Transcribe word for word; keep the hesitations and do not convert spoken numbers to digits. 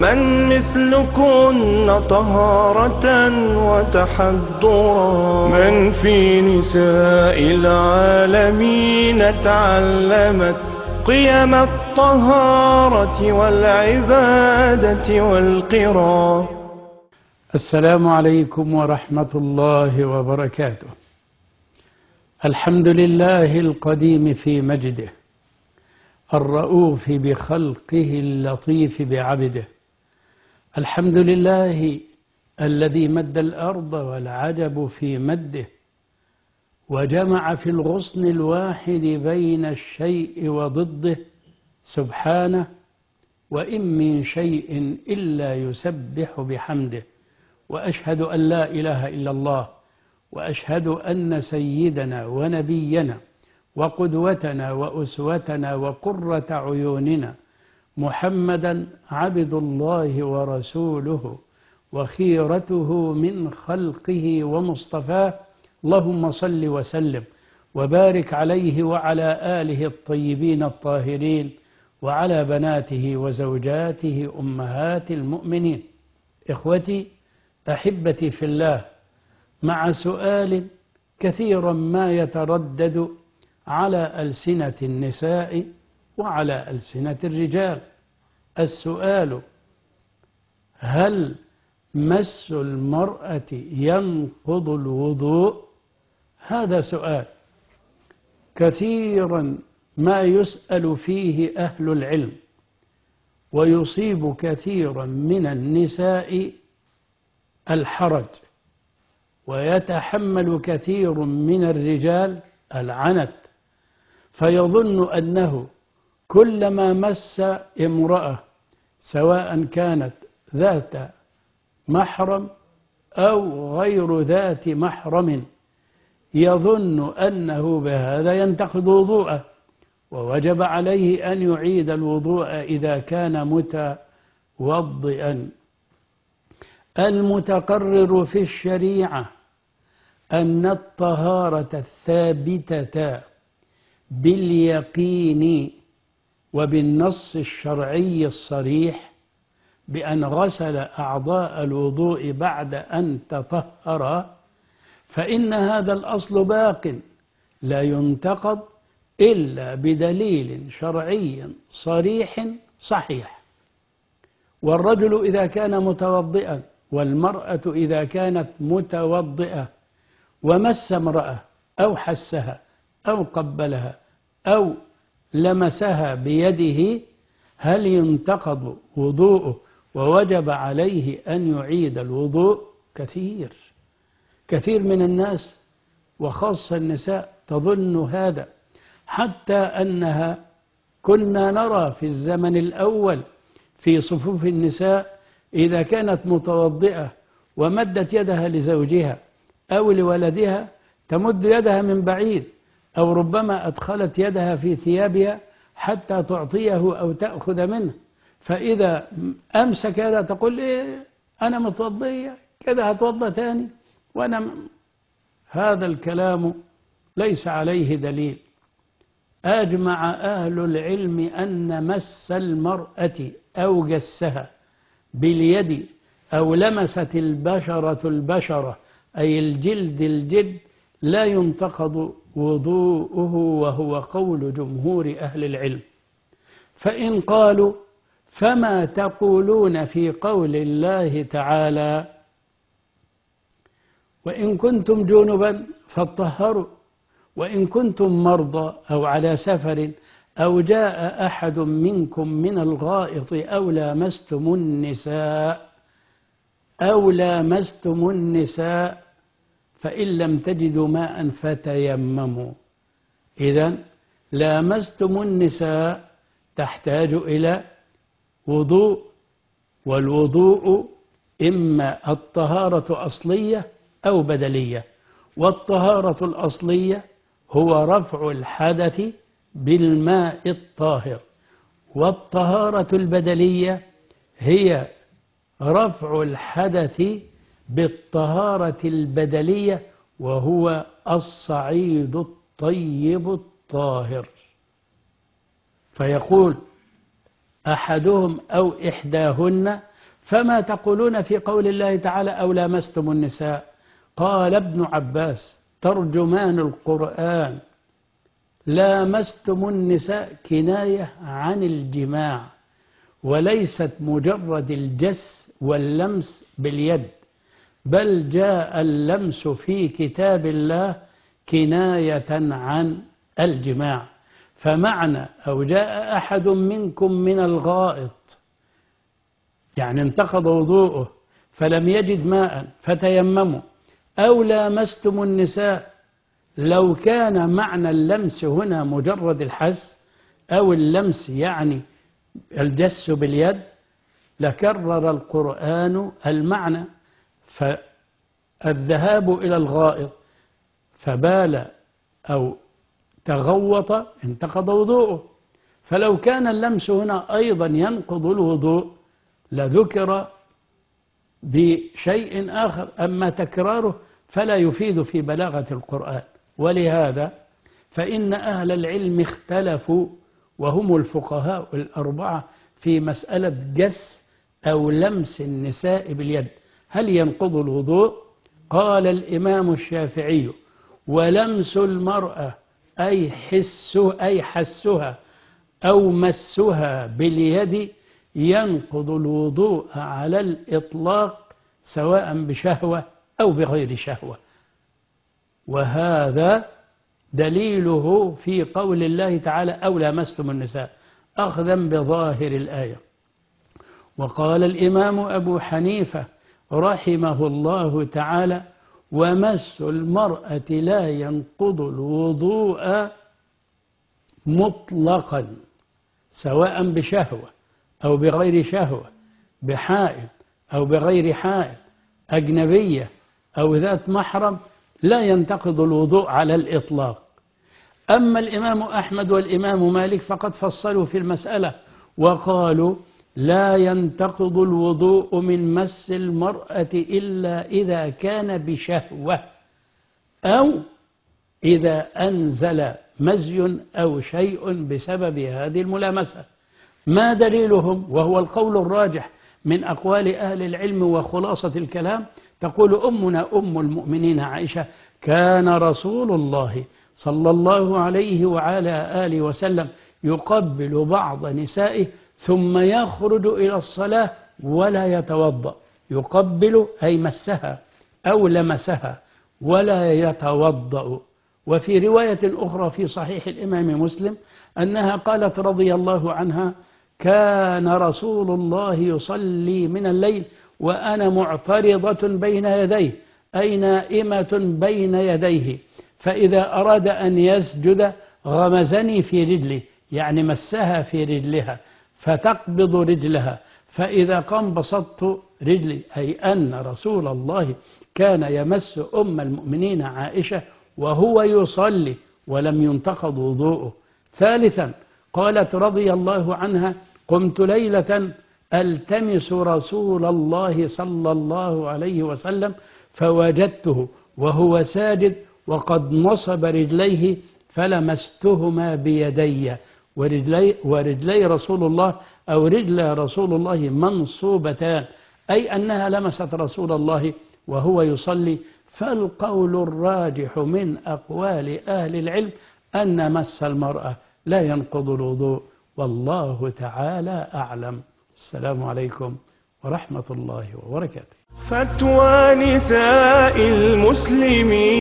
من مثلكن طهارة وتحضرا، من في نساء العالمين تعلمت قيم الطهارة والعبادة والقرى. السلام عليكم ورحمة الله وبركاته. الحمد لله القديم في مجده، الرؤوف بخلقه اللطيف بعبده. الحمد لله الذي مد الأرض والعجب في مده، وجمع في الغصن الواحد بين الشيء وضده سبحانه. وإن من شيء إلا يسبح بحمده، وأشهد أن لا إله إلا الله، وأشهد أن سيدنا ونبينا وقدوتنا وأسوتنا وقرة عيوننا محمدا عبد الله ورسوله وخيرته من خلقه ومصطفاه. اللهم صل وسلم وبارك عليه وعلى آله الطيبين الطاهرين، وعلى بناته وزوجاته أمهات المؤمنين. إخوتي أحبتي في الله، مع سؤال كثيرا ما يتردد على ألسنة النساء وعلى ألسنة الرجال. السؤال: هل مس المرأة ينقض الوضوء؟ هذا سؤال كثيرا ما يسأل فيه أهل العلم، ويصيب كثيرا من النساء الحرج، ويتحمل كثير من الرجال العنت، فيظن أنه كلما مس امرأة سواء كانت ذات محرم أو غير ذات محرم يظن أنه بهذا ينتقض وضوءه، ووجب عليه أن يعيد الوضوء إذا كان متوضئا. المتقرر في الشريعة أن الطهارة الثابتة باليقين وبالنص الشرعي الصريح بأن غسل أعضاء الوضوء بعد أن تطهر، فإن هذا الأصل باق لا ينتقض إلا بدليل شرعي صريح صحيح. والرجل إذا كان متوضئا والمرأة إذا كانت متوضئة ومس امرأة أو حسها أو قبلها أو لمسها بيده، هل ينتقض وضوءه ووجب عليه أن يعيد الوضوء؟ كثير كثير من الناس وخاصة النساء تظن هذا، حتى أنها كنا نرى في الزمن الأول في صفوف النساء إذا كانت متوضئة ومدت يدها لزوجها أو لولدها تمد يدها من بعيد، أو ربما أدخلت يدها في ثيابها حتى تعطيه أو تأخذ منه، فإذا أمسك يدها تقول إيه أنا متوضئة كذا هتوضى تاني. وأنا م... هذا الكلام ليس عليه دليل. أجمع أهل العلم أن مس المرأة أو جسها باليد أو لمست البشرة البشرة أي الجلد الجلد لا ينتقض وضوءه، وهو قول جمهور أهل العلم. فإن قالوا: فما تقولون في قول الله تعالى: وإن كنتم جنبا فاطهروا، وإن كنتم مرضى أو على سفر أو جاء أحد منكم من الغائط أو لامستم النساء أو لامستم النساء فإن لم تجدوا ماء فتيمموا. إذن لامستم النساء تحتاج إلى وضوء، والوضوء إما الطهارة أصلية أو بدلية. والطهارة الأصلية هو رفع الحدث بالماء الطاهر، والطهارة البدلية هي رفع الحدث بالطهارة البدلية، وهو الصعيد الطيب الطاهر. فيقول أحدهم أو إحداهن فما تقولون في قول الله تعالى أو لامستم النساء؟ قال ابن عباس ترجمان القرآن لامستم النساء كناية عن الجماع، وليست مجرد الجس واللمس باليد، بل جاء اللمس في كتاب الله كناية عن الجماع. فمعنى أو جاء أحد منكم من الغائط يعني انتقض وضوءه فلم يجد ماء فتيمموا، أو لامستم النساء، لو كان معنى اللمس هنا مجرد الحس أو اللمس يعني الجس باليد لكرر القرآن المعنى. فالذهاب إلى الغائط فبال أو تغوط انتقض وضوءه، فلو كان اللمس هنا أيضا ينقض الوضوء لذكر بشيء آخر، أما تكراره فلا يفيد في بلاغة القرآن. ولهذا فإن أهل العلم اختلفوا وهم الفقهاء الأربعة في مسألة جس أو لمس النساء باليد هل ينقض الوضوء؟ قال الإمام الشافعي ولمس المرأة أي حسه أي حسها أو مسها باليد ينقض الوضوء على الإطلاق سواء بشهوة أو بغير شهوة، وهذا دليله في قول الله تعالى أو لامستم النساء أخذا بظاهر الآية. وقال الإمام أبو حنيفة رحمه الله تعالى ومس المرأة لا ينقض الوضوء مطلقا سواء بشهوة أو بغير شهوة، بحائل أو بغير حائل، أجنبية أو ذات محرم، لا ينتقض الوضوء على الإطلاق. أما الإمام أحمد والإمام مالك فقد فصلوا في المسألة وقالوا لا ينتقض الوضوء من مس المرأة إلا إذا كان بشهوة أو إذا أنزل مزي أو شيء بسبب هذه الملامسة. ما دليلهم؟ وهو القول الراجح من أقوال أهل العلم وخلاصة الكلام. تقول أمنا أم المؤمنين عائشة كان رسول الله صلى الله عليه وعلى آله وسلم يقبل بعض نسائه ثم يخرج إلى الصلاة ولا يتوضأ. يقبل أي مسها أو لمسها ولا يتوضأ. وفي رواية أخرى في صحيح الإمام مسلم أنها قالت رضي الله عنها كان رسول الله يصلي من الليل وأنا معترضة بين يديه أي نائمة بين يديه، فإذا أراد أن يسجد غمزني في رجلي يعني مسها في رجلها فتقبض رجلها، فإذا قام بسطت رجلي، أي أن رسول الله كان يمس أم المؤمنين عائشة وهو يصلي ولم ينتقض وضوءه. ثالثا قالت رضي الله عنها قمت ليلة ألتمس رسول الله صلى الله عليه وسلم فوجدته وهو ساجد وقد نصب رجليه فلمستهما بيدي، ورجلي, ورجلي رسول الله أو رجل رسول الله منصوبتان، أي أنها لمست رسول الله وهو يصلي. فالقول الراجح من أقوال أهل العلم أن مس المرأة لا ينقض الوضوء، والله تعالى أعلم. السلام عليكم ورحمة الله وبركاته. فتوى نساء المسلمين.